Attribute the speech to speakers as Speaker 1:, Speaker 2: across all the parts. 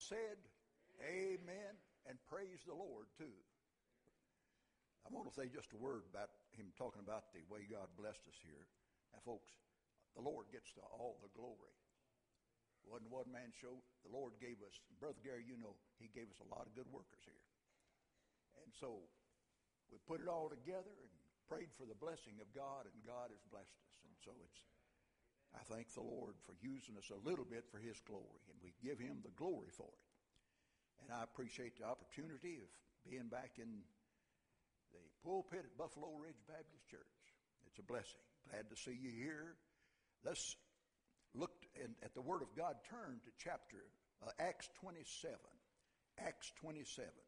Speaker 1: said, amen, and praise the Lord too. I want to say just a word about him talking about the way God blessed us here. Now, folks, the Lord gets to all the glory. It wasn't one man's show. The Lord gave us, Brother Gary, you know, he gave us a lot of good workers here. And so we put it all together and prayed for the blessing of God, and God has blessed us. And so I thank the Lord for using us a little bit for his glory, and we give him the glory for it. And I appreciate the opportunity of being back in the pulpit at Buffalo Ridge Baptist Church. It's a blessing. Glad to see you here. Let's look at the Word of God. Turn to chapter Acts 27. Acts 27.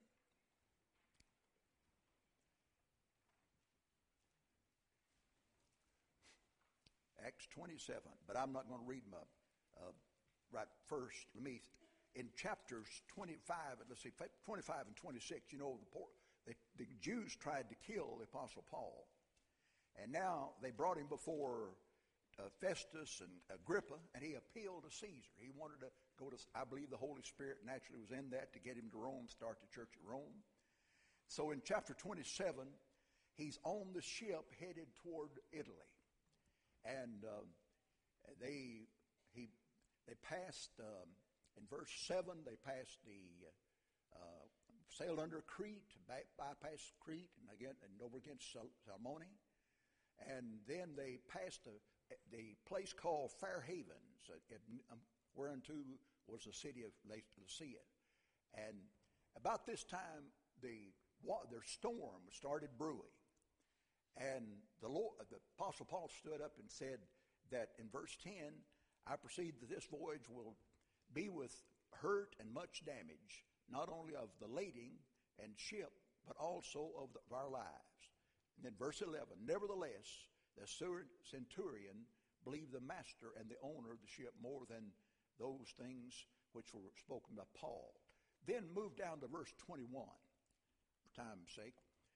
Speaker 1: Acts 27. But I'm not going to read them right first. In chapters 25, let's see, 25 and 26, you know, the Jews tried to kill the Apostle Paul. And now they brought him before Festus and Agrippa, and he appealed to Caesar. He wanted to go to, I believe the Holy Spirit naturally was in that to get him to Rome, start the church at Rome. So in chapter 27, he's on the ship headed toward Italy. And they passed, in verse 7, they passed sailed under Crete, bypassed Crete, and over against Salmone. And then they passed the place called Fair Havens, whereunto was the city of Laodicea. And about this time, their storm started brewing. And the Apostle Paul stood up and said that in verse 10, I perceive that this voyage will be with hurt and much damage, not only of the lading and ship, but also of our lives. And then verse 11, nevertheless, the centurion believed the master and the owner of the ship more than those things which were spoken by Paul. Then move down to verse 21, for time's sake.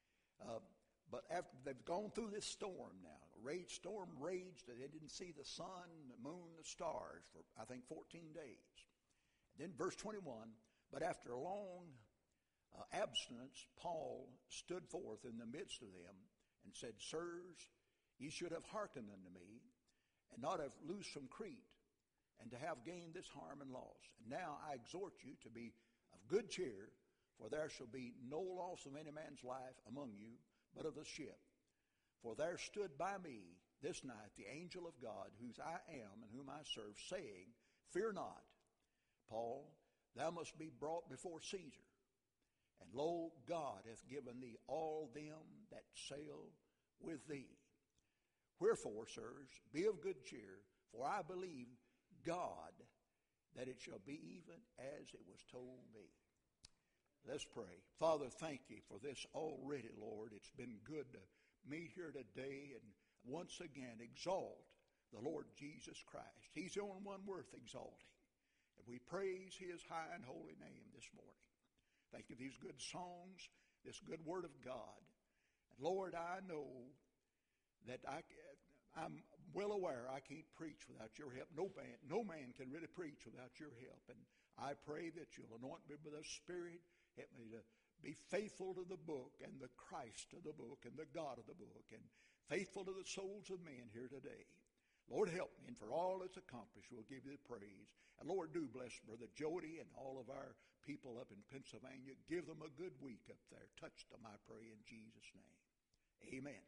Speaker 1: But after they've gone through this storm now, storm raged, they didn't see the sun, the moon, the stars for, I think, 14 days. Then verse 21, but after a long abstinence, Paul stood forth in the midst of them and said, Sirs, ye should have hearkened unto me, and not have loosed from Crete, and to have gained this harm and loss. And now I exhort you to be of good cheer, for there shall be no loss of any man's life among you, but of the ship. For there stood by me this night the angel of God, whose I am and whom I serve, saying, Fear not, Paul, thou must be brought before Caesar. And lo, God hath given thee all them that sail with thee. Wherefore, sirs, be of good cheer, for I believe God that it shall be even as it was told me. Let's pray. Father, thank you for this already, Lord. It's been good to meet here today and once again exalt the Lord Jesus Christ. He's the only one worth exalting. And we praise his high and holy name this morning. Thank you for these good songs, this good word of God. And Lord, I know that I'm well aware I can't preach without your help. No man can really preach without your help. And I pray that you'll anoint me with the Spirit. Help me to be faithful to the book and the Christ of the book and the God of the book and faithful to the souls of men here today. Lord, help me, and for all that's accomplished, we'll give you the praise. And Lord, do bless Brother Jody and all of our people up in Pennsylvania. Give them a good week up there. Touch them, I pray, in Jesus' name. Amen.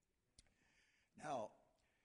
Speaker 1: Now,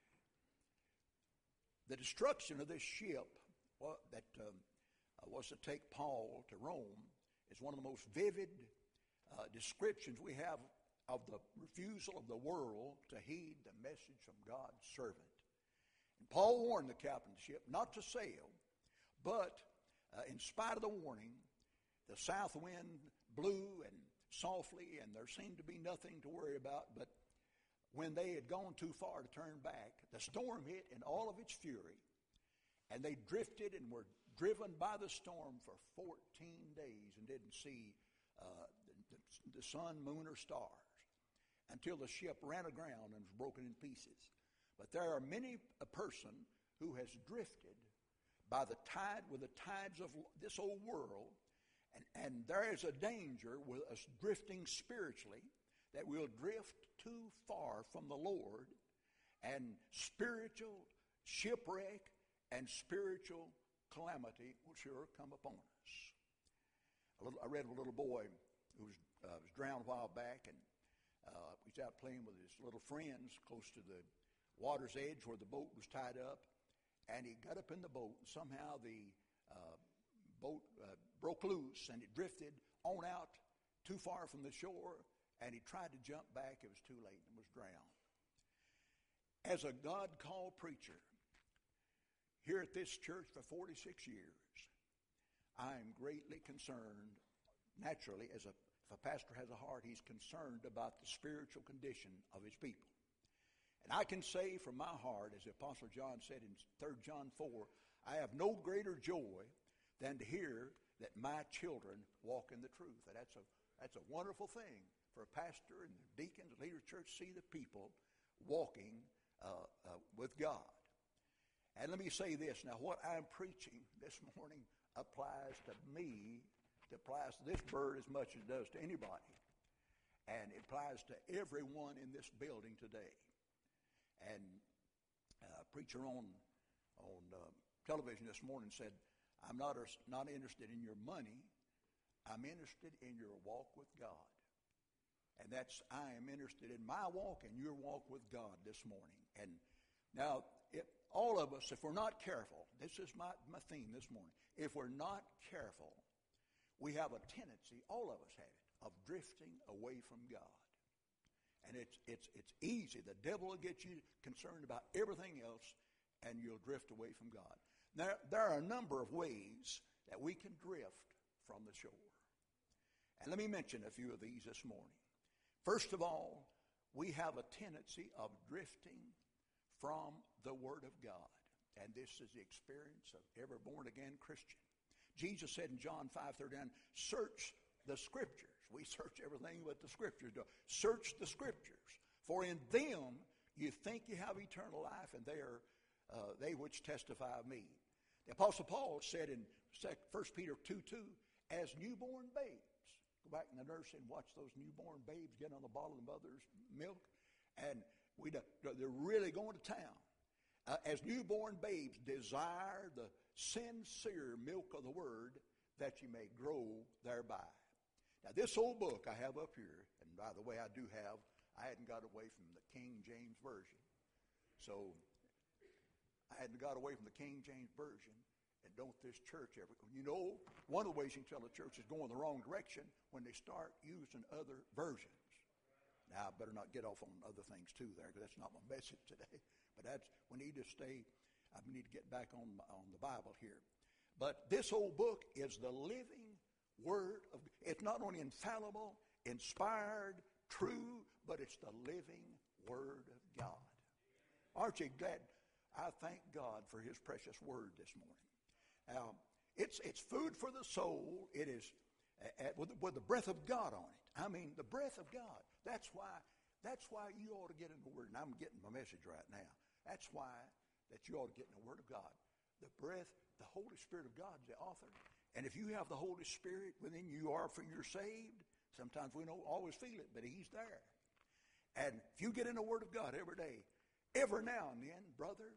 Speaker 1: the destruction of this ship that was to take Paul to Rome is one of the most vivid descriptions we have of the refusal of the world to heed the message from God's servant. And Paul warned the captain of the ship not to sail, but in spite of the warning, the south wind blew and softly, and there seemed to be nothing to worry about. But when they had gone too far to turn back, the storm hit in all of its fury, and they drifted and were driven by the storm for 14 days and didn't see the sun, moon, or stars until the ship ran aground and was broken in pieces. But there are many a person who has drifted by the tide, with the tides of this old world, and there is a danger with us drifting spiritually, that we'll drift too far from the Lord, and spiritual shipwreck and spiritual calamity will sure come upon us. I read of a little boy who was drowned a while back, and he was out playing with his little friends close to the water's edge where the boat was tied up, and he got up in the boat, and somehow the boat broke loose, and it drifted on out too far from the shore, and he tried to jump back. It was too late and was drowned. As a God-called preacher here at this church for 46 years, I am greatly concerned. Naturally, if a pastor has a heart, he's concerned about the spiritual condition of his people. And I can say from my heart, as the Apostle John said in 3 John 4, I have no greater joy than to hear that my children walk in the truth. And that's a wonderful thing for a pastor and deacons, leaders, church, see the people walking with God. And let me say this now, what I'm preaching this morning applies to me, it applies to this bird as much as it does to anybody. And it applies to everyone in this building today. And a preacher on television this morning said, I'm not interested in your money, I'm interested in your walk with God. And I am interested in my walk and your walk with God this morning. And now, all of us, if we're not careful, this is my theme this morning, if we're not careful, we have a tendency, all of us have it, of drifting away from God. And it's easy. The devil will get you concerned about everything else, and you'll drift away from God. Now, there are a number of ways that we can drift from the shore. And let me mention a few of these this morning. First of all, we have a tendency of drifting from the Word of God. And this is the experience of every born-again Christian. Jesus said in John 5:39, search the Scriptures. We search everything but the Scriptures do. Search the Scriptures, for in them you think you have eternal life, and they are they which testify of me. The Apostle Paul said in 1 Peter 2:2, as newborn babes, go back in the nursery and watch those newborn babes get on the bottle of mother's milk, and they're really going to town. As newborn babes, desire the sincere milk of the Word, that you may grow thereby. Now, this old book I have up here, and by the way, I hadn't got away from the King James Version. So, I hadn't got away from the King James Version, and don't this church ever. You know, one of the ways you can tell the church is going the wrong direction when they start using other versions. Now, I better not get off on other things too there, because that's not my message today. But we need to get back on the Bible here. But this old book is the living Word of God. It's not only infallible, inspired, true, but it's the living Word of God. Aren't you glad? I thank God for His precious Word this morning. Now, it's food for the soul. It is with the breath of God on it. I mean, the breath of God. That's why you ought to get in the Word. And I'm getting my message right now. That's why that you ought to get in the Word of God. The breath, the Holy Spirit of God is the author. And if you have the Holy Spirit within you, for you're saved. Sometimes we don't always feel it, but He's there. And if you get in the Word of God every day, every now and then, brother,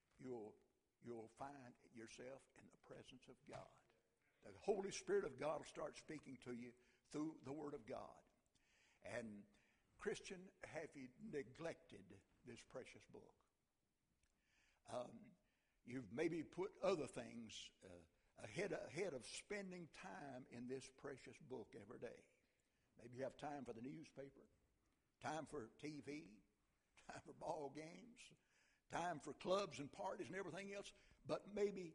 Speaker 1: you'll find yourself in the presence of God. The Holy Spirit of God will start speaking to you through the Word of God. And Christian, have you neglected this precious book? You've maybe put other things ahead of spending time in this precious book every day. Maybe you have time for the newspaper, time for TV, time for ball games, time for clubs and parties and everything else. But maybe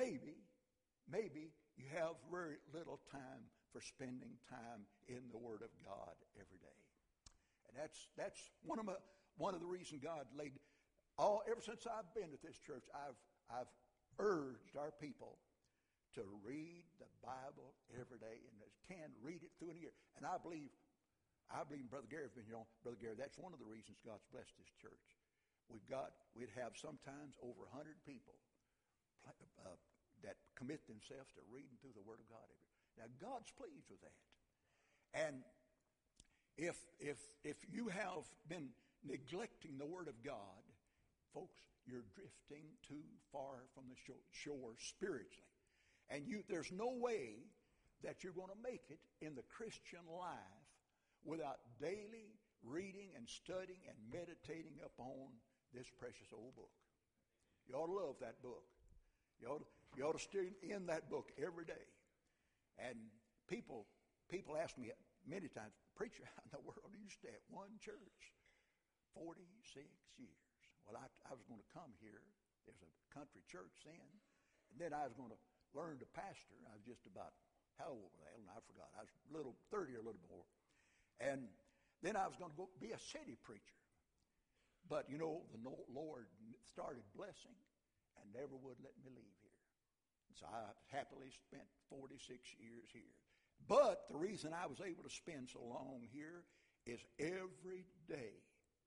Speaker 1: you have very little time for spending time in the Word of God every day. And that's one of the reasons God laid ever since I've been at this church, I've urged our people to read the Bible every day, and can read it through a year. And I believe Brother Gary's been here on. Brother Gary, that's one of the reasons God's blessed this church. We'd have sometimes over 100 people that commit themselves to reading through the Word of God. Now, God's pleased with that. And if you have been neglecting the Word of God, folks, you're drifting too far from the shore spiritually. And there's no way that you're going to make it in the Christian life without daily reading and studying and meditating upon this precious old book. You ought to love that book. You ought to stay in that book every day. And people ask me many times, preacher, how in the world do you stay at one church 46 years? Well, I was going to come here. There's a country church then. And then I was going to learn to pastor. I was just about, how old was I? I forgot. I was 30 or a little more. And then I was going to go be a city preacher. But, the Lord started blessing and never would let me leave here. So I happily spent 46 years here. But the reason I was able to spend so long here is every day,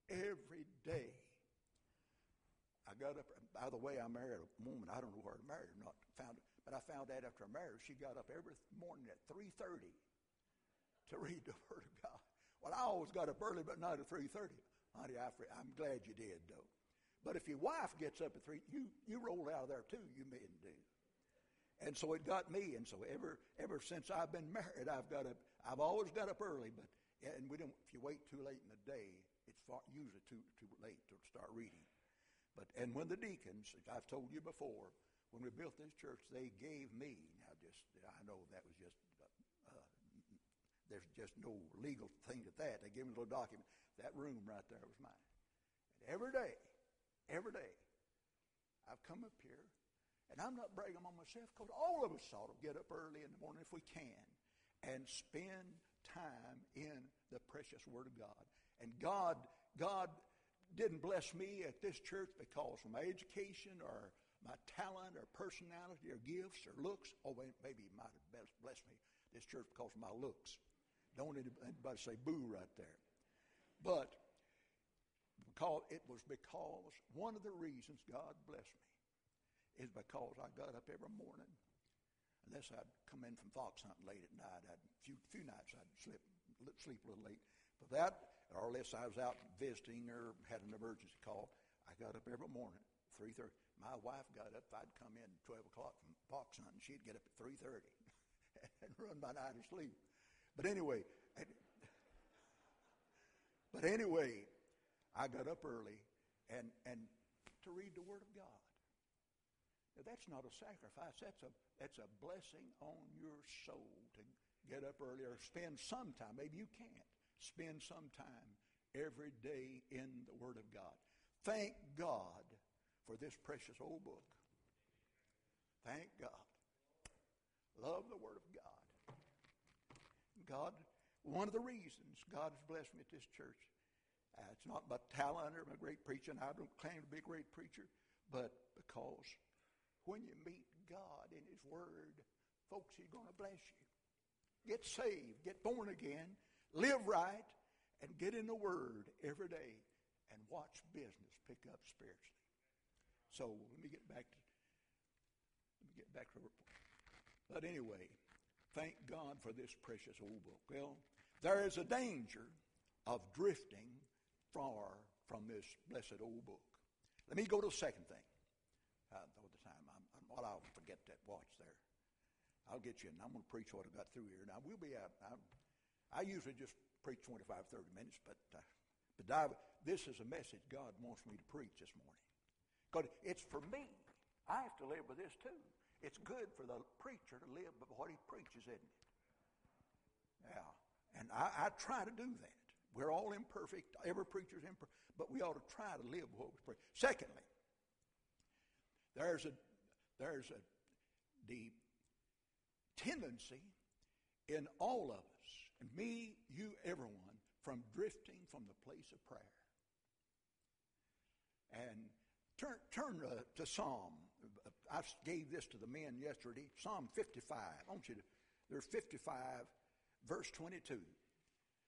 Speaker 1: I got up. By the way, I married a woman. I don't know where I married or not. But I found out after I married her, she got up every morning at 3:30 to read the Word of God. Well, I always got up early, but not at 3:30. Honey, I'm glad you did, though. But if your wife gets up at 3, you roll out of there too. You men do. And so it got me. And so ever since I've been married, I've always got up early. And we don't. If you wait too late in the day, it's usually too late to start reading. And when the deacons, I've told you before, when we built this church, they gave me. I know that was just. There's just no legal thing to that. They gave me a little document. That room right there was mine. And every day, I've come up here, and I'm not bragging on myself, because all of us ought to get up early in the morning if we can and spend time in the precious Word of God. And God didn't bless me at this church because of my education or my talent or personality or gifts or looks. Oh, maybe He might have blessed me this church because of my looks. Don't anybody say boo right there. But because one of the reasons God blessed me is because I got up every morning. Unless I'd come in from fox hunting late at night, a few nights I'd sleep a little late. But that, or unless I was out visiting or had an emergency call, I got up every morning, 3:30. My wife got up. I'd come in 12 o'clock from fox hunting. She'd get up at 3:30 and run my night of sleep. But anyway, I got up early and to read the Word of God. Now, that's not a sacrifice. That's a blessing on your soul to get up early or spend some time. Maybe you can't. Spend some time every day in the Word of God. Thank God for this precious old book. Thank God. Love the Word of God. God, one of the reasons God has blessed me at this church, it's not about talent or I'm a great preacher, and I don't claim to be a great preacher, but because when you meet God in His Word, folks, He's going to bless you. Get saved, get born again, live right, and get in the Word every day and watch business pick up spiritually. So let me get back to but anyway, thank God for this precious old book. Well, there is a danger of drifting far from this blessed old book. Let me go to the second thing. All the time, I'll forget that watch there. I'll get you, and I'm going to preach what I got through here. Now, we'll be out. I usually just preach 25, 30 minutes, but this is a message God wants me to preach this morning. Because it's for me. I have to live with this too. It's good for the preacher to live by what he preaches, isn't it? Yeah. And I try to do that. We're all imperfect. Every preacher's imperfect. But we ought to try to live what we preach. Secondly, there's the tendency in all of us, and me, you, everyone, from drifting from the place of prayer. And turn to Psalm. I gave this to the men yesterday. Psalm 55. I want you to. There's 55, verse 22.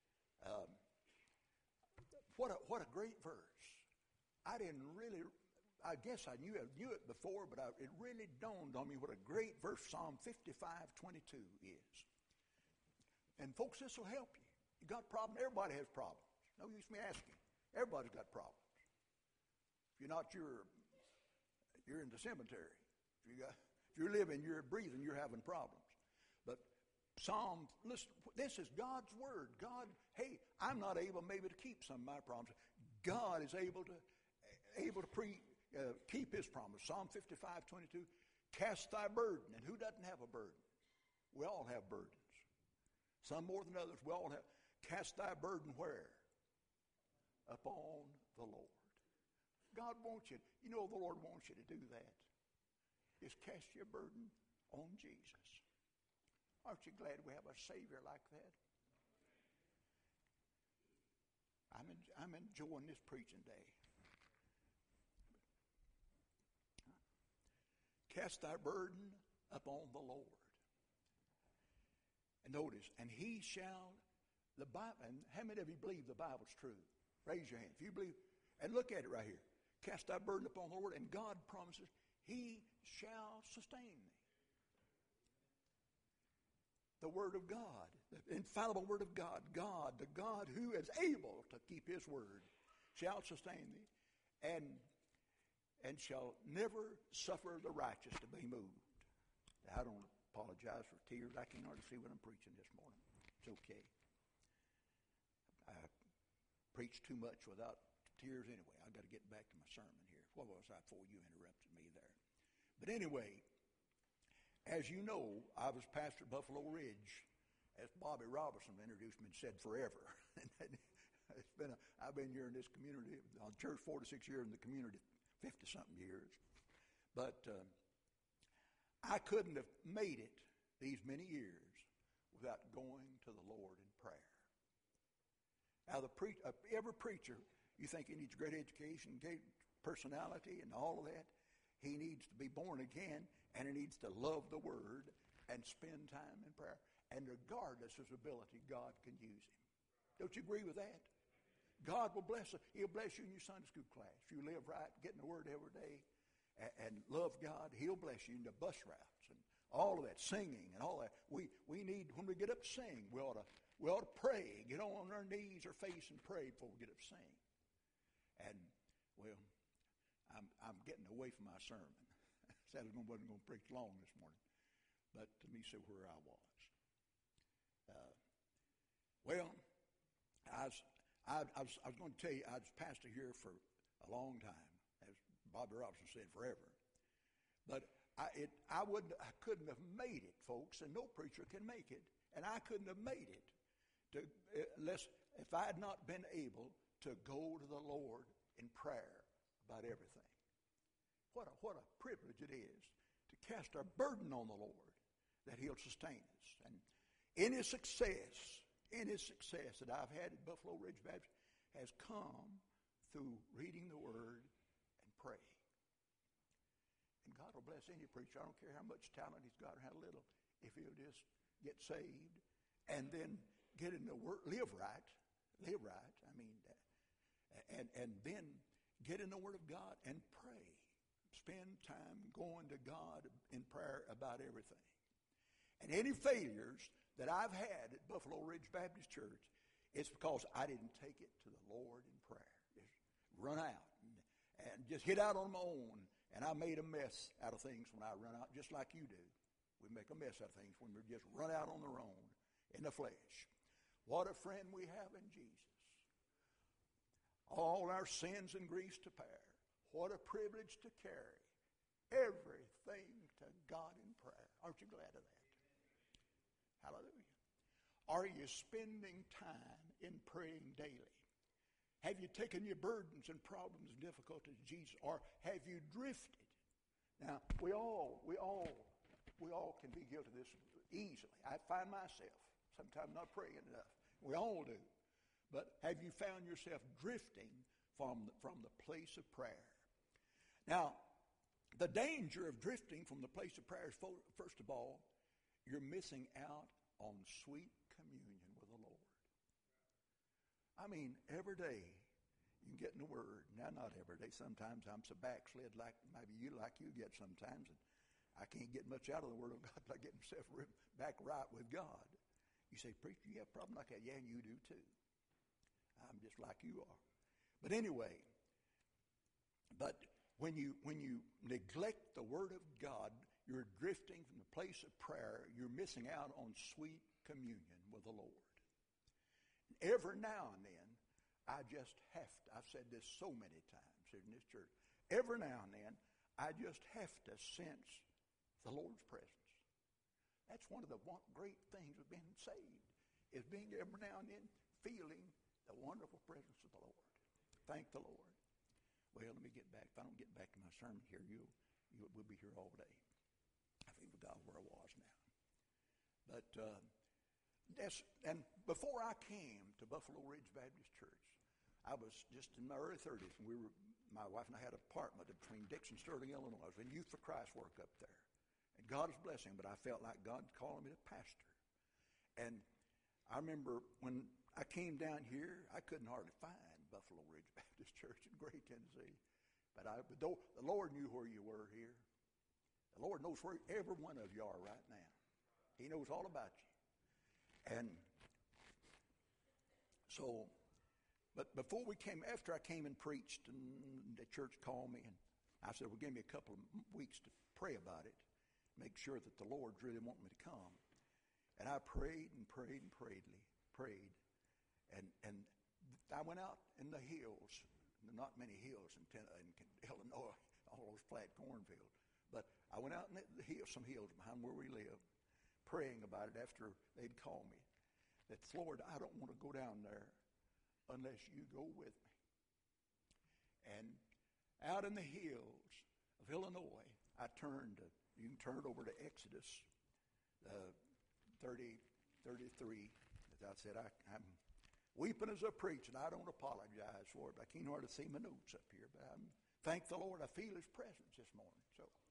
Speaker 1: What a great verse. I didn't really I guess I knew it before, but it really dawned on me what a great verse Psalm 55:22 is. And folks, this will help you. You got a problem? Everybody has problems. No use me asking. Everybody's got problems. If you're not, you're in the cemetery. If you're living, you're breathing, you're having problems. But listen, this is God's word. God, hey, I'm not able maybe to keep some of my promises. God is able to keep his promise. Psalm 55:22, cast thy burden. And who doesn't have a burden? We all have burdens. Some more than others. We all have. Cast thy burden where? Upon the Lord. God wants you. You know the Lord wants you to do that. Just cast your burden on Jesus. Aren't you glad we have a Savior like that? I'm enjoying this preaching day. Cast thy burden upon the Lord. And notice, and he shall, the Bible, and how many of you believe the Bible's true? Raise your hand. If you believe, and look at it right here. Cast thy burden upon the Lord, and God promises, he shall sustain thee. The Word of God, the infallible Word of God, God, the God who is able to keep his word, shall sustain thee, and shall never suffer the righteous to be moved. I don't apologize for tears. I can hardly see what I'm preaching this morning. It's okay. I preach too much without tears anyway. I've got to get back to my sermon here. What was I before you interrupted me there? But anyway, as you know, I was pastor at Buffalo Ridge, as Bobby Robertson introduced me and said, forever. I've been here in this community, on church 46 years, in the community 50-something years. But I couldn't have made it these many years without going to the Lord in prayer. Now, every preacher, you think he needs great education, great personality, and all of that. He needs to be born again, and he needs to love the Word and spend time in prayer. And regardless of his ability, God can use him. Don't you agree with that? God will bless you. He'll bless you in your Sunday school class. If you live right, get in the Word every day, and love God, he'll bless you in the bus routes and all of that, singing and all that. We need, when we get up to sing, we ought to pray, get on our knees or face and pray before we get up to sing. And, well, I'm getting away from my sermon. I said I wasn't going to preach long this morning, but let me see where I was. I was going to tell you, I was pastor here for a long time, as Bobby Robinson said, forever. But I couldn't have made it, folks, and no preacher can make it, and I couldn't have made it if I had not been able to go to the Lord in prayer about everything. What a privilege it is to cast our burden on the Lord, that he'll sustain us. And in his success that I've had at Buffalo Ridge Baptist has come through reading the Word and praying. And God will bless any preacher. I don't care how much talent he's got or how little, if he'll just get saved and then get in the Word, live right. I mean, and then get in the Word of God and pray. Spend time going to God in prayer about everything. And any failures that I've had at Buffalo Ridge Baptist Church, it's because I didn't take it to the Lord in prayer. Just run out and just hit out on my own. And I made a mess out of things when I run out, just like you do. We make a mess out of things when we just run out on our own in the flesh. What a friend we have in Jesus. All our sins and griefs to bear. What a privilege to carry everything to God in prayer. Aren't you glad of that? Hallelujah. Are you spending time in praying daily? Have you taken your burdens and problems and difficulties to Jesus, or have you drifted? Now, we all can be guilty of this easily. I find myself sometimes not praying enough. We all do. But have you found yourself drifting from the place of prayer? Now, the danger of drifting from the place of prayer is, first of all, you're missing out on sweet communion with the Lord. I mean, every day You can get in the Word. Now, not every day. Sometimes I'm so backslid like maybe you get sometimes, and I can't get much out of the Word of God till I get myself back right with God. You say, preacher, you have a problem like that? Yeah, and you do too. I'm just like you are. But anyway, when you neglect the Word of God, you're drifting from the place of prayer. You're missing out on sweet communion with the Lord. Every now and then, I've said this so many times here in this church, every now and then, I just have to sense the Lord's presence. That's one of the great things of being saved, is being every now and then feeling the wonderful presence of the Lord. Thank the Lord. Well, let me get back. If I don't get back to my sermon here, we'll be here all day. I forgot where I was now. But and before I came to Buffalo Ridge Baptist Church, I was just in my early 30s, and my wife and I had an apartment between Dixon and Sterling, Illinois. I was in Youth for Christ work up there. And God was blessing, but I felt like God calling me to pastor. And I remember when I came down here, I couldn't hardly find Buffalo Ridge Baptist Church in Gray, Tennessee. But the Lord knew where you were here. The Lord knows where every one of you are right now. He knows all about you. And so, but after I came and preached, and the church called me, and I said, well, give me a couple of weeks to pray about it, make sure that the Lord's really wanting me to come. And I prayed and prayed and prayed. And I went out in the hills, not many hills in Illinois, all those flat cornfields. But I went out in the hills, some hills behind where we live, praying about it after they'd called me. That, Lord, I don't want to go down there unless you go with me. And out in the hills of Illinois, you can turn it over to Exodus 33. As I said, I'm weeping as I preach, and I don't apologize for it. I can't hardly see my notes up here, but thank the Lord, I feel His presence this morning.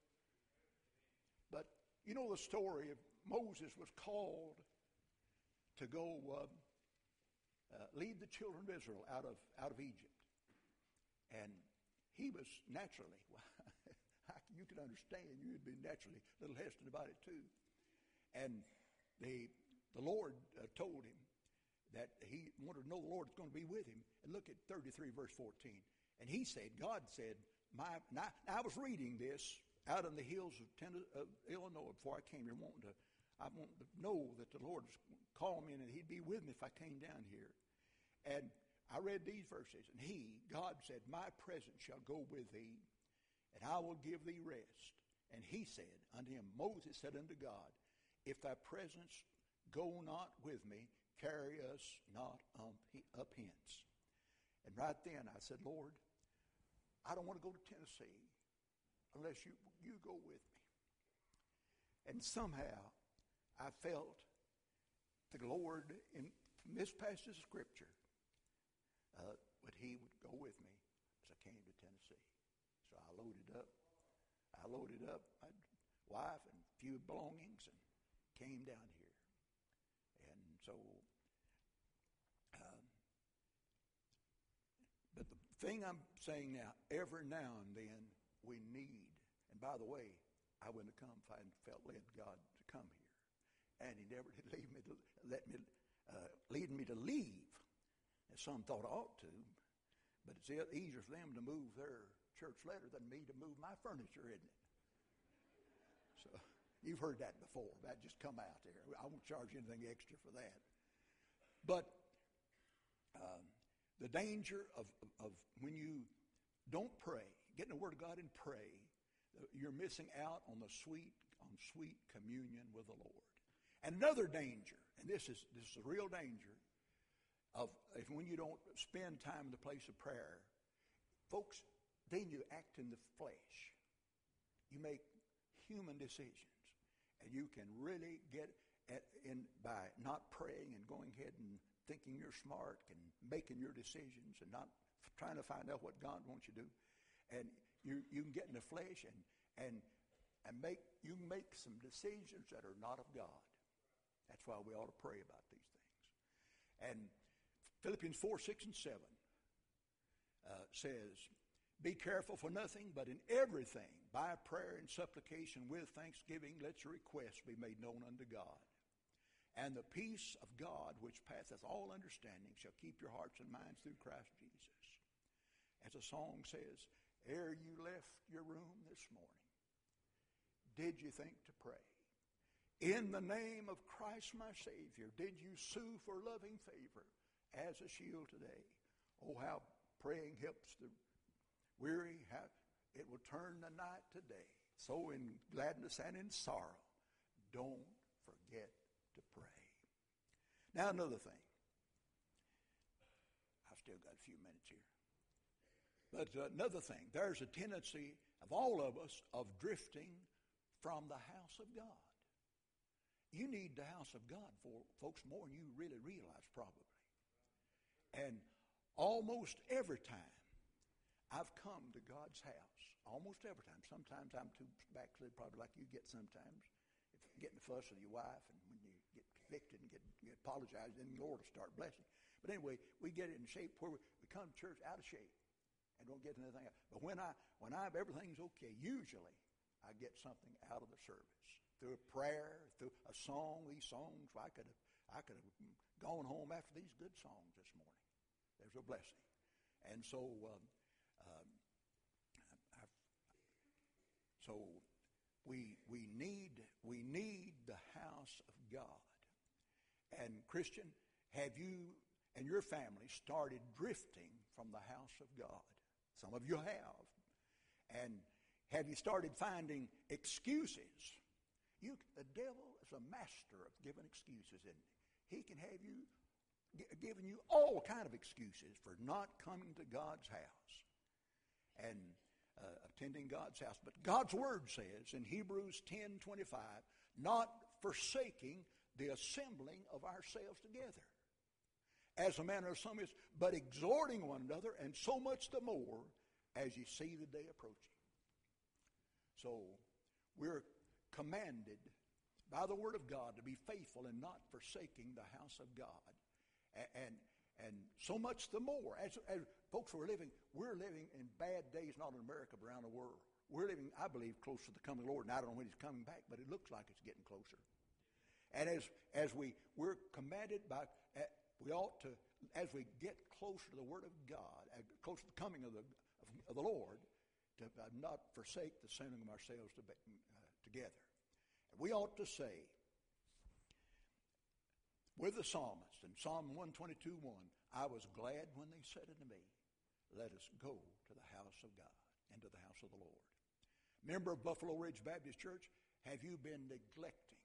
Speaker 1: But you know the story of Moses was called to go lead the children of Israel out of Egypt, and he was naturally, you can understand, you would be naturally a little hesitant about it too. And the Lord told him that he wanted to know the Lord's going to be with him. And look at 33 verse 14. And he said, God said, I was reading this out in the hills of Illinois before I came here, I want to know that the Lord called me and that He'd be with me if I came down here. And I read these verses, and God said, my presence shall go with thee, and I will give thee rest. And He said unto him, Moses said unto God, if thy presence go not with me, carry us not up hence. And right then I said, Lord, I don't want to go to Tennessee unless you go with me. And somehow I felt the Lord in this passage of Scripture that He would go with me as I came to Tennessee. So I loaded up my wife and a few belongings and came down here. And so, but the thing I'm saying now, every now and then we need, and by the way, I wouldn't have come if I hadn't felt led God to come here. And He never did lead me to leave, as some thought I ought to. But it's easier for them to move their church letter than me to move my furniture, isn't it? So you've heard that before. That just come out there. I won't charge you anything extra for that. But the danger of when you don't pray, get in the Word of God and pray, you're missing out on sweet communion with the Lord. And another danger, and this is a real danger, of if when you don't spend time in the place of prayer, folks, then you act in the flesh. You make human decisions, and you can really get in by not praying and going ahead and thinking you're smart and making your decisions and not trying to find out what God wants you to do. And you can get in the flesh and you can make some decisions that are not of God. That's why we ought to pray about these things. And Philippians 4, 6, and 7. says, "Be careful for nothing, but in everything, by prayer and supplication with thanksgiving, let your requests be made known unto God. And the peace of God, which passeth all understanding, shall keep your hearts and minds through Christ Jesus." As the song says, ere you left your room this morning, did you think to pray? In the name of Christ my Savior, did you sue for loving favor as a shield today? Oh, how praying helps the weary, how it will turn the night to day. So in gladness and in sorrow, don't forget to pray. Now another thing. I've still got a few minutes here. But another thing, there's a tendency of all of us of drifting from the house of God. You need the house of God, for folks, more than you really realize probably. And almost every time I've come to God's house, almost every time. Sometimes I'm too backslid, probably like you get sometimes. If you get in a fuss with your wife, and when you get convicted and get apologized, then the Lord will start blessing. But anyway, we get in shape where we come to church out of shape and don't get anything out. But when everything's okay, usually I get something out of the service. Through a prayer, through a song, these songs, I could have gone home after these good songs this morning. There's a blessing. And so we need the house of God. And Christian, have you and your family started drifting from the house of God? Some of you have. And have you started finding excuses? The devil is a master of giving excuses, isn't he? He can have you giving you all kind of excuses for not coming to God's house and attending God's house. But God's word says in Hebrews 10:25, not forsaking the assembling of ourselves together, as a manner of some is, but exhorting one another, and so much the more as you see the day approaching. So we're commanded by the word of God to be faithful and not forsaking the house of God. And so much the more. As folks we're living in bad days, not in America, but around the world. We're living, I believe, close to the coming of the Lord. And I don't know when he's coming back, but it looks like it's getting closer. And as we're commanded by, we ought to, as we get closer to the word of God, closer to the coming of the Lord, to not forsake the assembling of ourselves together. We ought to say, with the psalmist in Psalm 122:1, I was glad when they said unto me, let us go to the house of God and to the house of the Lord. Member of Buffalo Ridge Baptist Church, have you been neglecting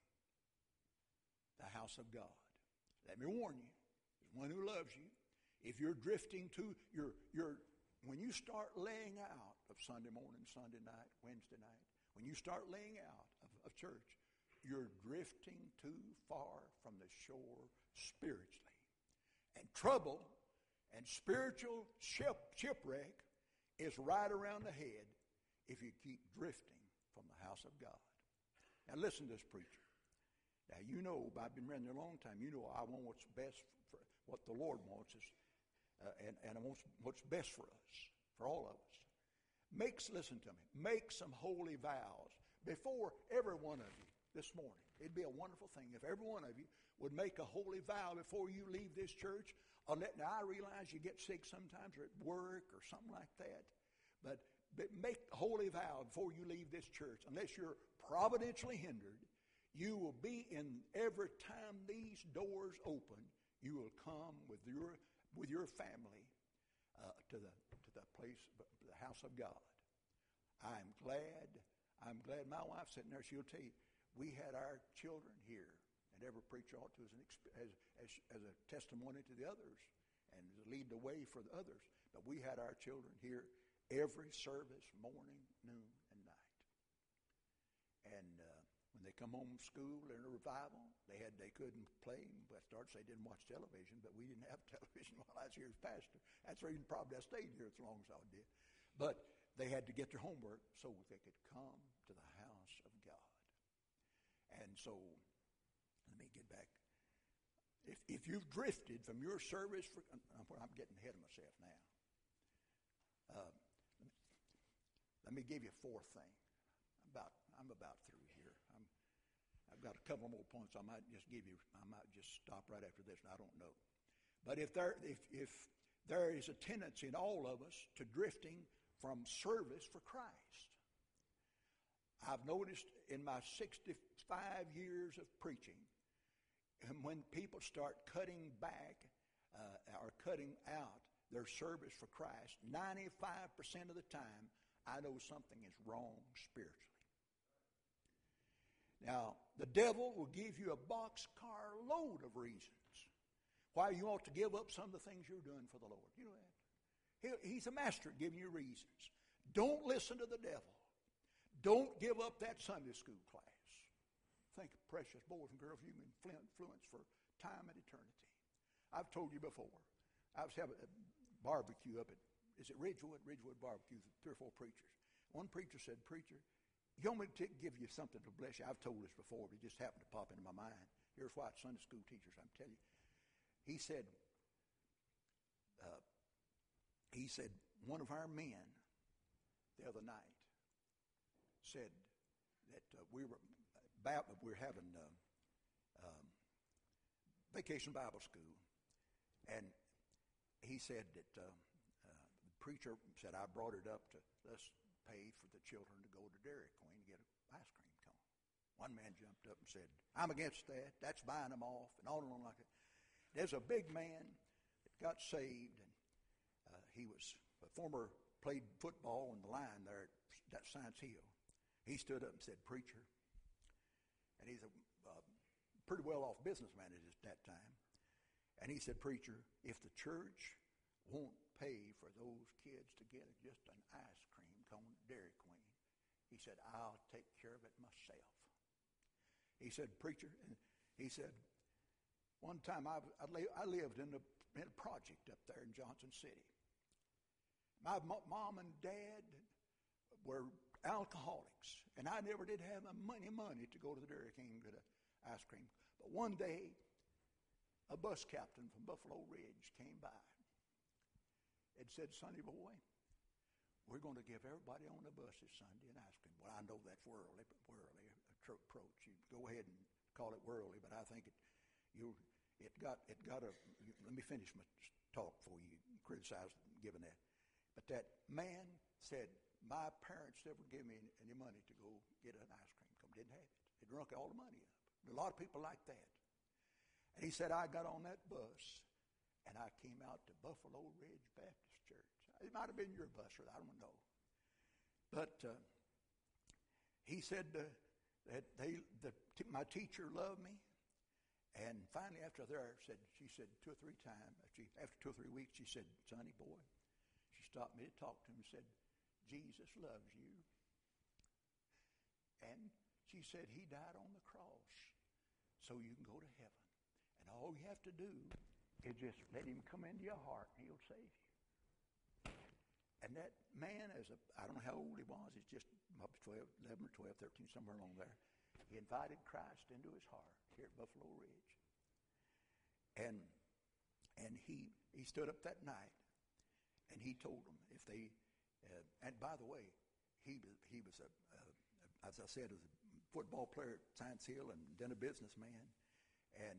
Speaker 1: the house of God? Let me warn you, there's one who loves you. If you're drifting to when you start laying out of Sunday morning, Sunday night, Wednesday night, when you start laying out of church, you're drifting too far from the shore spiritually. And trouble and spiritual shipwreck is right around the head if you keep drifting from the house of God. Now listen to this preacher. Now you know, I've been around there a long time, you know I want what's best for what the Lord wants us, and I want what's best for us, for all of us. Listen to me, make some holy vows before every one of you this morning. It'd be a wonderful thing if every one of you would make a holy vow before you leave this church. Now, I realize you get sick sometimes or at work or something like that, but make a holy vow before you leave this church. Unless you're providentially hindered, you will be in every time these doors open, you will come with your family to the place, the house of God. I'm glad my wife's sitting there. She'll tell you, we had our children here, and every preacher ought to as a testimony to the others and to lead the way for the others. But we had our children here every service, morning, noon, and night. And when they come home from school, they're in a revival. They couldn't play. But starts they didn't watch television, but we didn't have television while I was here as pastor. That's the reason probably I stayed here as long as I did. But they had to get their homework so they could come to the house of God. And so, let me get back. If you've drifted from your service, I'm getting ahead of myself now. Uh, let me give you a fourth thing. I'm about through here. I've got a couple more points. I might just stop right after this. I don't know. But if there is a tendency in all of us to drifting from service for Christ, I've noticed in my 65 years of preaching, and when people start cutting back or cutting out their service for Christ, 95% of the time, I know something is wrong spiritually. Now, the devil will give you a boxcar load of reasons why you ought to give up some of the things you're doing for the Lord. You know that? He's a master at giving you reasons. Don't listen to the devil. Don't give up that Sunday school class. Think of precious boys and girls you can influence for time and eternity. I've told you before, I was having a barbecue up at, is it Ridgewood? Ridgewood Barbecue, 3 or 4 preachers. One preacher said, "Preacher, you want me to give you something to bless you?" I've told this before, but it just happened to pop into my mind. Here's why Sunday school teachers, I'm telling you. He said, one of our men the other night said that we were having vacation Bible school, and he said that the preacher said, "I brought it up to let's pay for the children to go to Dairy Queen to get an ice cream cone." One man jumped up and said, "I'm against that. That's buying them off," and on like that. There's a big man that got saved, and he was a former played football on the line there at Science Hill. He stood up and said, "Preacher," and he's a pretty well-off businessman at that time, and he said, "Preacher, if the church won't pay for those kids to get just an ice cream cone at Dairy Queen," he said, "I'll take care of it myself." He said, "Preacher," and he said, one time I lived in a project up there in Johnson City. My mom and dad were alcoholics, and I never did have money to go to the Dairy King and get an ice cream. But one day, a bus captain from Buffalo Ridge came by and said, "Sonny boy, we're going to give everybody on the bus this Sunday an ice cream." Well, I know that's worldly approach. You go ahead and call it worldly, but I think let me finish my talk before you criticize giving that. But that man said, "My parents never gave me any money to go get an ice cream cone. Didn't have it. They drunk all the money up." A lot of people like that. And he said, "I got on that bus, and I came out to Buffalo Ridge Baptist Church." It might have been your bus, or I don't know. But he said that my teacher loved me. And finally, after there, she said 2 or 3 times, after 2 or 3 weeks, she said, "Sonny boy," she stopped me to talk to him and said, "Jesus loves you." And she said, "He died on the cross so you can go to heaven. And all you have to do is just let him come into your heart and he'll save you." And that man, I don't know how old he was, he's just maybe 11 or 12, 13, somewhere along there. He invited Christ into his heart here at Buffalo Ridge. And he stood up that night, and he told them if they, and by the way, he was as I said, was a football player at Science Hill and then a businessman, and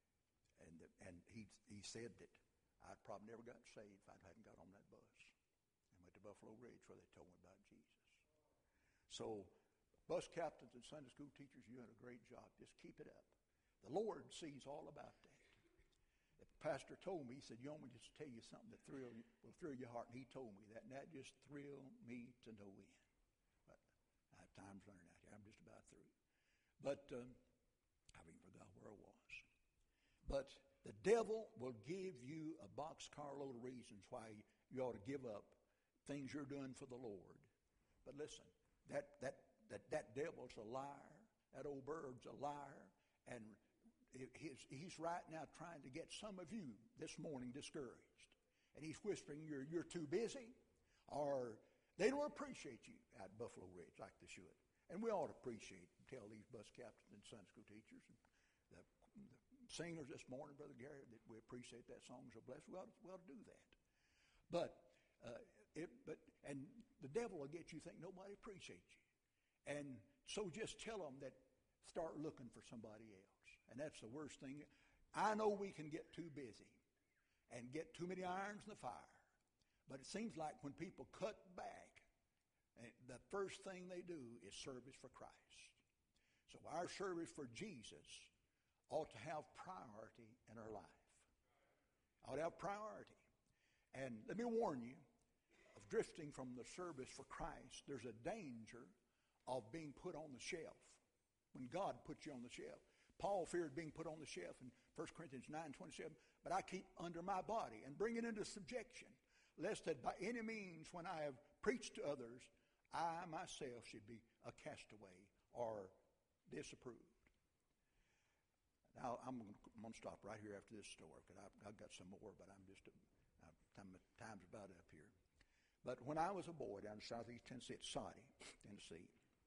Speaker 1: he said that I'd probably never gotten saved if I hadn't got on that bus and went to Buffalo Ridge where they told me about Jesus. So, bus captains and Sunday school teachers, you're doing a great job. Just keep it up. The Lord sees all about that. The pastor told me, he said, "You want me to just tell you something that will thrill your heart?" And he told me that, and that just thrilled me to no end. But time's running out here. I'm just about through. But I even forgot where I was. But the devil will give you a boxcar load of reasons why you ought to give up things you're doing for the Lord. But listen, that devil's a liar. That old bird's a liar. And he's right now trying to get some of you this morning discouraged. And he's whispering you're too busy, or they don't appreciate you at Buffalo Ridge like they should. And we ought to appreciate and tell these bus captains and Sunday school teachers and the singers this morning, Brother Gary, that we appreciate that song so blessed. We ought to do that. But and the devil will get you think nobody appreciates you. And so just tell them that start looking for somebody else. And that's the worst thing. I know we can get too busy and get too many irons in the fire. But it seems like when people cut back, the first thing they do is service for Christ. So our service for Jesus ought to have priority in our life. Ought to have priority. And let me warn you of drifting from the service for Christ. There's a danger of being put on the shelf when God puts you on the shelf. Paul feared being put on the shelf in 1 Corinthians 9:27, but I keep under my body and bring it into subjection, lest that by any means when I have preached to others, I myself should be a castaway or disapproved. Now, I'm going to stop right here after this story because I've got some more, but time's about up here. But when I was a boy down in southeast Tennessee, at Soddy, Tennessee,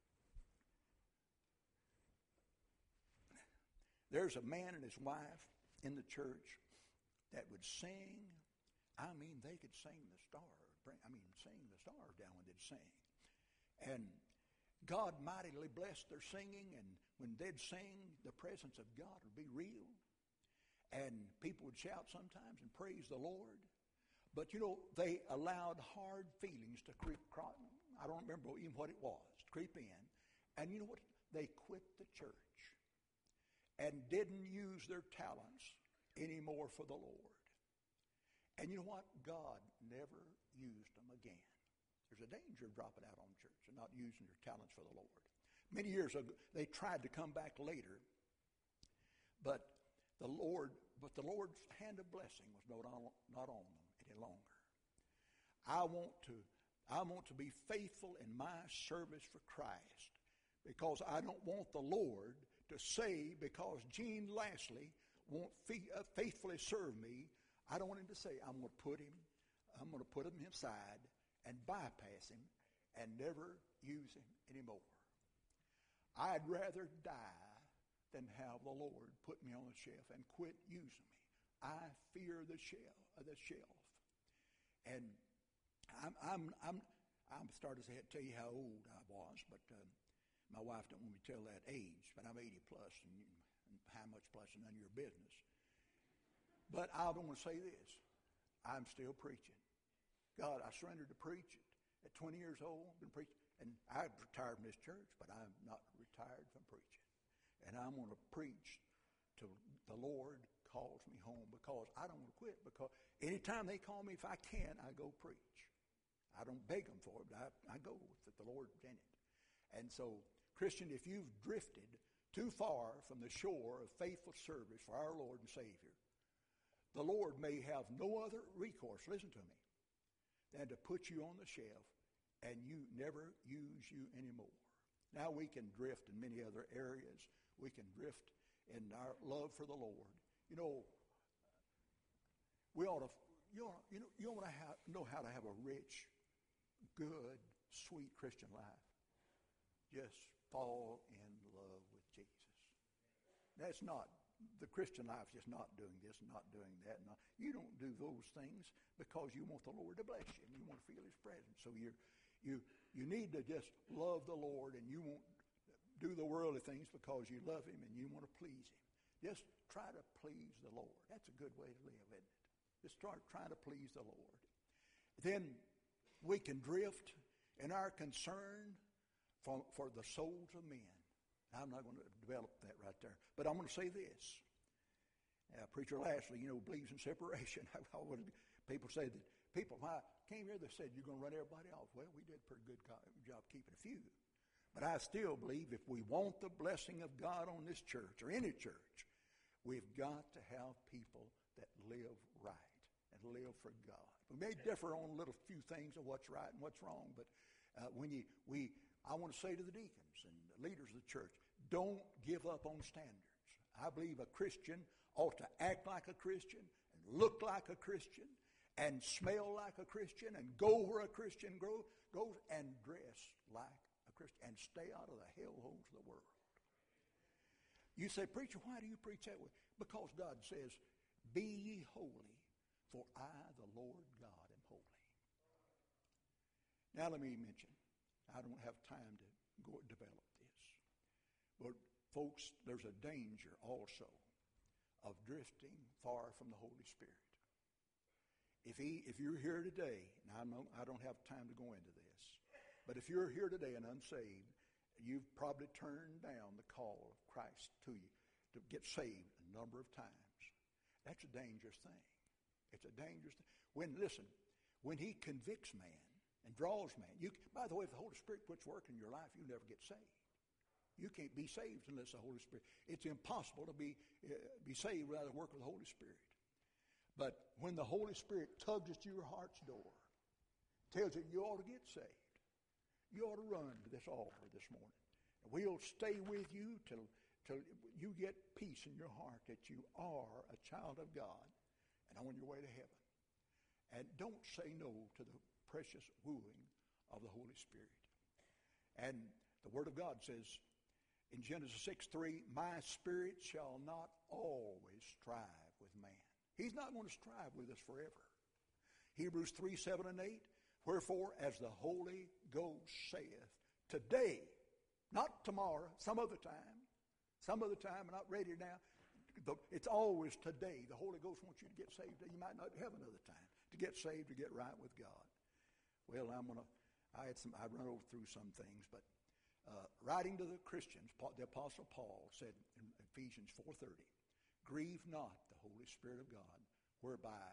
Speaker 1: there's a man and his wife in the church that would sing. I mean, they could sing the stars. Sing the stars down when they'd sing. And God mightily blessed their singing, and when they'd sing, the presence of God would be real. And people would shout sometimes and praise the Lord. But, they allowed hard feelings to creep, I don't remember even what it was, to creep in. And you know what? They quit the church and didn't use their talents anymore for the Lord. And you know what? God never used them again. There's a danger of dropping out on the church and not using your talents for the Lord. Many years ago, they tried to come back later, but the Lord's hand of blessing was not on them any longer. I want to be faithful in my service for Christ because I don't want the Lord to say, because Gene Lashley won't faithfully serve me, I don't want him to say, I'm going to put him aside and bypass him and never use him anymore. I'd rather die than have the Lord put me on the shelf and quit using me. I fear the shelf. And I'm starting to tell you how old I was, but my wife don't want me to tell that age, but I'm 80 plus, and how much plus is none of your business. But I don't want to say this. I'm still preaching. God, I surrendered to preach at 20 years old. Been preaching, and I retired from this church, but I'm not retired from preaching. And I'm going to preach till the Lord calls me home, because I don't want to quit. Because anytime they call me, if I can, I go preach. I don't beg them for it, but I go with the Lord's in it. And so, Christian, if you've drifted too far from the shore of faithful service for our Lord and Savior, the Lord may have no other recourse, listen to me, than to put you on the shelf and you never use you anymore. Now we can drift in many other areas. We can drift in our love for the Lord. We ought to, you want to know how to have a rich, good, sweet Christian life. Just fall in love with Jesus. That's not, the Christian life is just not doing this and not doing that. You don't do those things because you want the Lord to bless you and you want to feel His presence. So you need to just love the Lord, and you won't do the worldly things because you love Him and you want to please Him. Just try to please the Lord. That's a good way to live, isn't it? Just start trying to please the Lord. Then we can drift in our concern for the souls of men. I'm not going to develop that right there, but I'm going to say this. Preacher Lashley, believes in separation. People say that when I came here, they said, you're going to run everybody off. Well, we did a pretty good job keeping a few. But I still believe if we want the blessing of God on this church or any church, we've got to have people that live right and live for God. We may differ on a little few things of what's right and what's wrong, but I want to say to the deacons and the leaders of the church, don't give up on standards. I believe a Christian ought to act like a Christian and look like a Christian and smell like a Christian and go where a Christian goes and dress like a Christian and stay out of the hellholes of the world. You say, preacher, why do you preach that way? Because God says, be ye holy, for I, the Lord God, am holy. Now let me mention, I don't have time to go develop this. But folks, there's a danger also of drifting far from the Holy Spirit. If you're here today, and I don't have time to go into this, but if you're here today and unsaved, you've probably turned down the call of Christ to you to get saved a number of times. That's a dangerous thing. It's a dangerous thing. When He convicts man and draws man, by the way, if the Holy Spirit puts work in your life, you never get saved. You can't be saved unless the Holy Spirit. It's impossible to be saved without the work of the Holy Spirit. But when the Holy Spirit tugs at your heart's door, tells you you ought to get saved, you ought to run to this altar this morning. And we'll stay with you till you get peace in your heart that you are a child of God and on your way to heaven. And don't say no to the precious wooing of the Holy Spirit. And the Word of God says in Genesis 6:3, my spirit shall not always strive with man. He's not going to strive with us forever. Hebrews 3:7 and 8, wherefore, as the Holy Ghost saith, today, not tomorrow, some other time, not ready now. It's always today. The Holy Ghost wants you to get saved. You might not have another time to get saved, to get right with God. Well, I'd run over through some things, but writing to the Christians, the Apostle Paul said in Ephesians 4:30, grieve not the Holy Spirit of God, whereby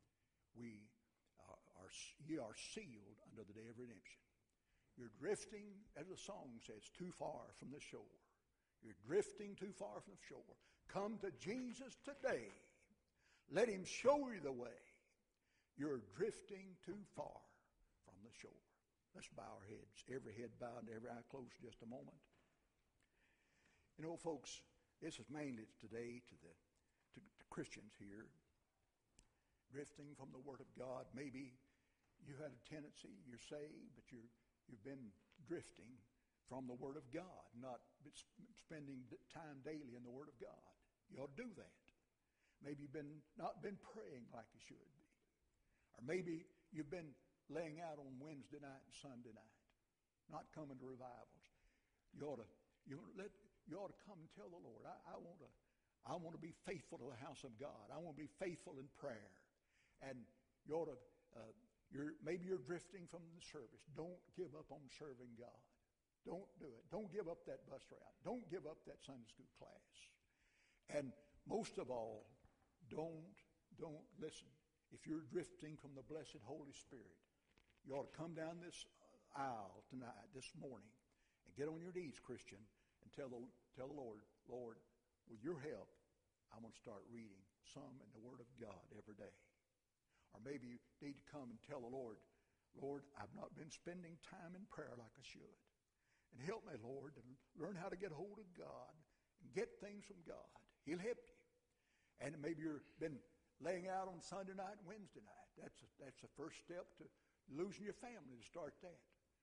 Speaker 1: ye are sealed unto the day of redemption. You're drifting, as the song says, too far from the shore. You're drifting too far from the shore. Come to Jesus today. Let Him show you the way. You're drifting too far from the shore. Let's bow our heads. Every head bowed and every eye closed just a moment. You know, folks, this is mainly today to Christians here, drifting from the Word of God. Maybe you had a tendency, you're saved, but you've been drifting from the Word of God, not spending time daily in the Word of God. You ought to do that. Maybe you've not been praying like you should be. Or maybe you've been laying out on Wednesday night and Sunday night, not coming to revivals. You ought to come and tell the Lord, I want to be faithful to the house of God. I want to be faithful in prayer. And you ought to, maybe you're drifting from the service. Don't give up on serving God. Don't do it. Don't give up that bus route. Don't give up that Sunday school class. And most of all, don't listen. If you're drifting from the blessed Holy Spirit, you ought to come down this aisle tonight, this morning, and get on your knees, Christian, and tell the Lord, Lord, with your help, I'm going to start reading some in the Word of God every day. Or maybe you need to come and tell the Lord, Lord, I've not been spending time in prayer like I should. And help me, Lord, to learn how to get hold of God and get things from God. He'll help you. And maybe you've been laying out on Sunday night and Wednesday night. That's the first step to losing your family, to start that.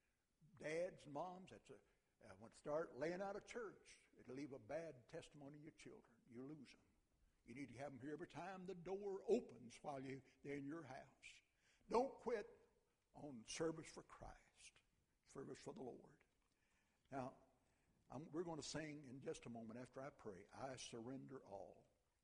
Speaker 1: Dads and moms, when start laying out of church, it'll leave a bad testimony in your children. You lose them. You need to have them here every time the door opens while they're in your house. Don't quit on service for Christ, service for the Lord. Now, we're going to sing in just a moment after I pray, I surrender all.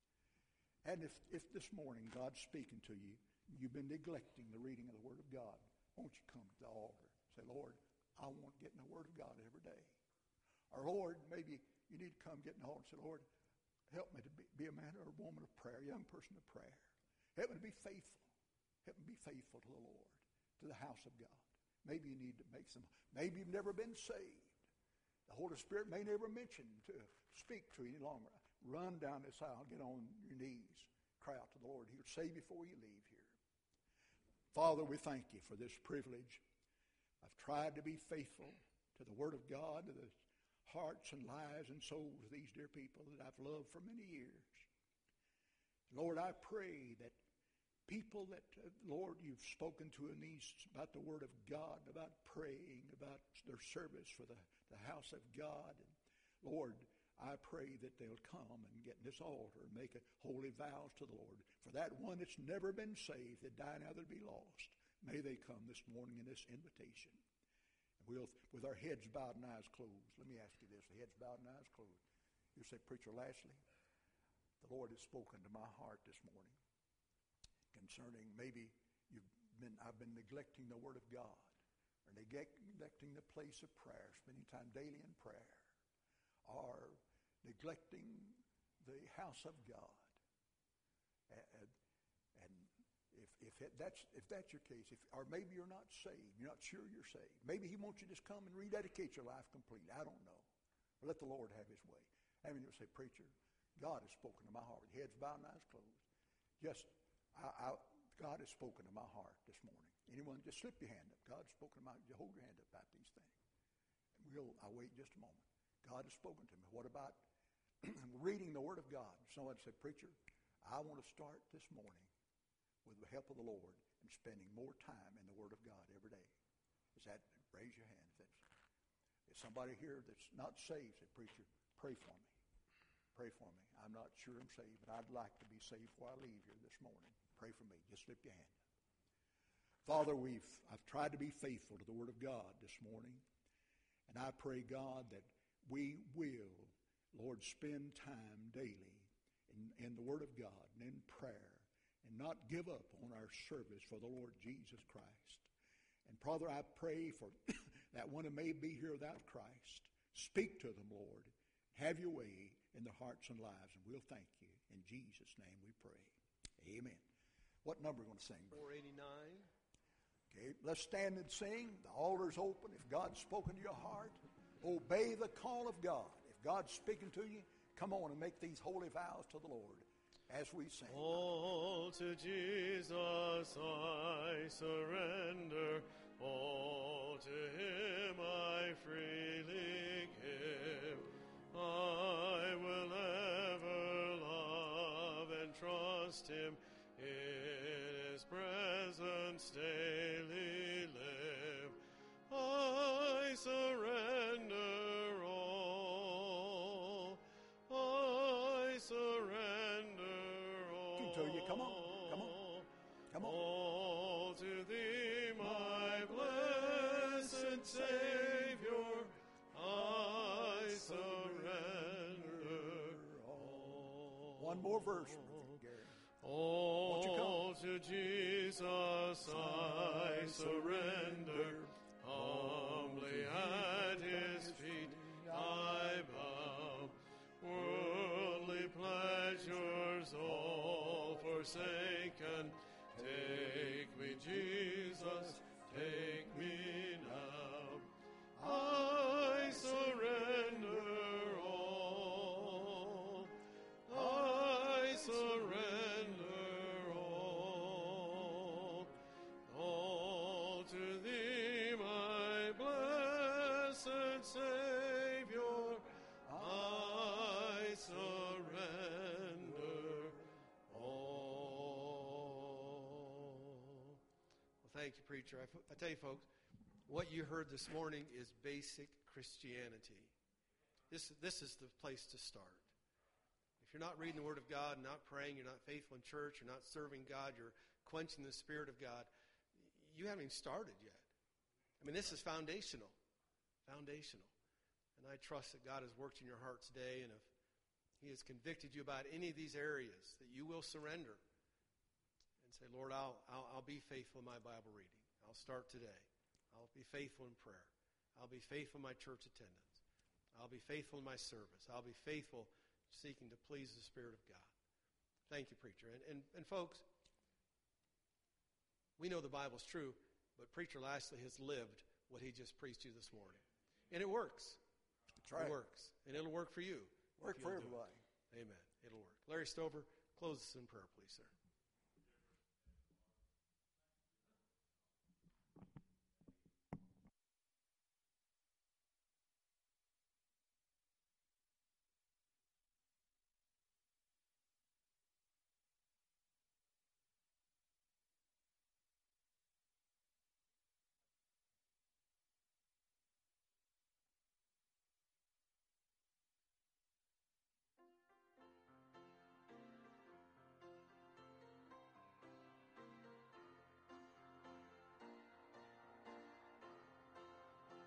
Speaker 1: And if this morning God's speaking to you, you've been neglecting the reading of the Word of God, won't you come to the altar? Say, Lord, I want to get in the Word of God every day. Or, Lord, maybe you need to come get in the altar and say, Lord, help me to be a man or a woman of prayer, a young person of prayer. Help me to be faithful. Help me be faithful to the Lord, to the house of God. Maybe you need to maybe you've never been saved. The Holy Spirit may never mention to speak to you any longer. Run down this aisle, get on your knees, cry out to the Lord. He'll save you before you leave here. Father, we thank you for this privilege. I've tried to be faithful to the Word of God, to the hearts and lives and souls of these dear people that I've loved for many years. Lord, I pray that people that, Lord, you've spoken to in these about the Word of God, about praying, about their service for the house of God. And Lord, I pray that they'll come and get in this altar and make holy vows to the Lord. For that one that's never been saved, that died now that'll be lost. may they come this morning in this invitation. And we'll, with our heads bowed and eyes closed, let me ask you this, heads bowed and eyes closed. You say, Preacher Lashley, the Lord has spoken to my heart this morning concerning maybe I've been neglecting the Word of God, or neglecting the place of prayer, spending time daily in prayer, or neglecting the house of God. And if that's your case, or maybe you're not saved, you're not sure you're saved. Maybe He wants you to just come and rededicate your life completely. I don't know. But let the Lord have His way. I mean, you'll say, Preacher, God has spoken to my heart. Heads bowed and eyes closed. God has spoken to my heart this morning. Anyone, just slip your hand up. God has spoken to my heart. Hold your hand up about these things. And I'll wait just a moment. God has spoken to me. What about reading the Word of God? Someone said, Preacher, I want to start this morning with the help of the Lord and spending more time in the Word of God every day. Raise your hand. If somebody here that's not saved, say, Preacher, pray for me. Pray for me. I'm not sure I'm saved, but I'd like to be saved before I leave here this morning. Pray for me. Just slip your hand up. Father, I've tried to be faithful to the Word of God this morning. And I pray, God, that we will, Lord, spend time daily in the Word of God and in prayer and not give up on our service for the Lord Jesus Christ. And Father, I pray for that one who may be here without Christ. Speak to them, Lord. Have your way in their hearts and lives, and we'll thank you. In Jesus' name we pray. Amen. What number are we going to sing?
Speaker 2: 489.
Speaker 1: Okay, let's stand and sing. The altar's open. If God's spoken to your heart, obey the call of God. If God's speaking to you, come on and make these holy vows to the Lord as we sing.
Speaker 2: All to Jesus I surrender. All to Him I freely give. I will ever love and trust Him. In His presence daily live. I surrender all. I surrender all.
Speaker 1: To you. Come on.
Speaker 2: All to Thee, my blessed Savior. I surrender all.
Speaker 1: One more verse.
Speaker 2: All to Jesus I surrender, humbly at His feet I bow. Worldly pleasures all forsaken, take me, Jesus, take me now. I surrender all. I surrender. Savior, I surrender all. Well, thank you, preacher. I tell you, folks, what you heard this morning is basic Christianity. This is the place to start. If you're not reading the Word of God, not praying, you're not faithful in church, you're not serving God, you're quenching the Spirit of God, you haven't even started yet. I mean, this is foundational. Foundational. And I trust that God has worked in your heart today, and if He has convicted you about any of these areas, that you will surrender and say, Lord, I'll be faithful in my Bible reading. I'll start today. I'll be faithful in prayer. I'll be faithful in my church attendance. I'll be faithful in my service. I'll be faithful seeking to please the Spirit of God. Thank you, preacher. And folks, we know the Bible's true, but Preacher Lashley has lived what he just preached to you this morning. And it works.
Speaker 1: That's right.
Speaker 2: It works. And it'll work for you.
Speaker 1: Work for everybody.
Speaker 2: Amen. It'll work. Larry Stover, close us in prayer, please, sir.